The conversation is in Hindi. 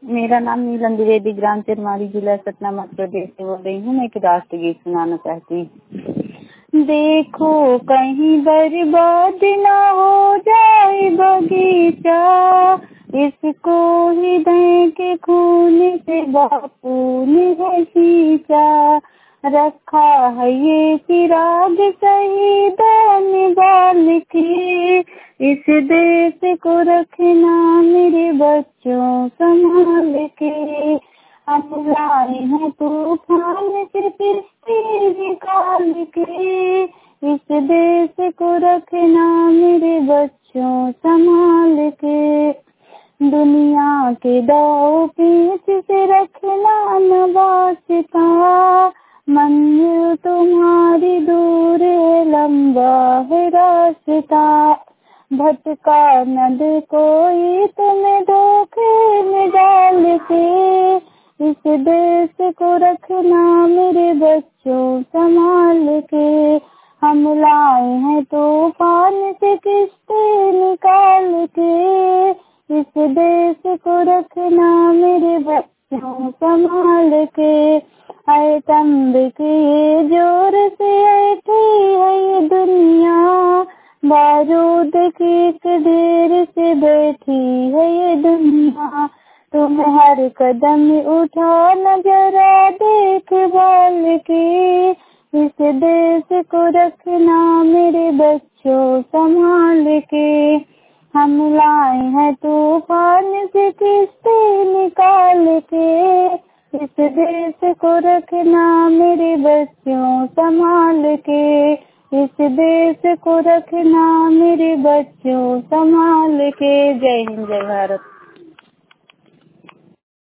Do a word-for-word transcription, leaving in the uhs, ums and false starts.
मेरा नाम नीलम द्विवेदी, ग्राम चिरमारी, जिला सतना, मध्य प्रदेश से बोल रही हूँ। मैं एक राष्ट्रगीत सुनाना चाहती हूँ। देखो कहीं बर्बाद ना हो जाए बगीचा, इसको हृदय के खून से बापू ने है सींचा। रखा है ये चिराग शहीद निवाल के, इस देश को रखना मेरे बच्चों संभाल के। हम लाए हैं तूफान से किस्ती निकाल के, इस देश को रखना मेरे बच्चों संभाल के। दुनिया के दाव पेच से रखना न वास्ता, मंजिल तुम्हारी दूर है, लंबा है रास्ता। भटका न दे कोई तुम्हें धोखे में डाल के, इस देश को रखना मेरे बच्चों संभाल के। हम लाए हैं तूफान से किस्ती निकाल के, इस देश को रखना मेरे बच्चों संभाल के। आए तंब के जोर से ऐठी है ये दुनिया, बारूद की एक ढेर से बैठी है ये दुनिया। तुम हर कदम उठाना जरा देखभाल के, इस देश को रखना मेरे बच्चों संभाल के। हम लाए हैं तूफान से किस्ती निकाल के, इस देश को रखना मेरे बच्चों संभाल के। इस देश को रखना मेरे बच्चों संभाल के। जय हिंद, जय भारत।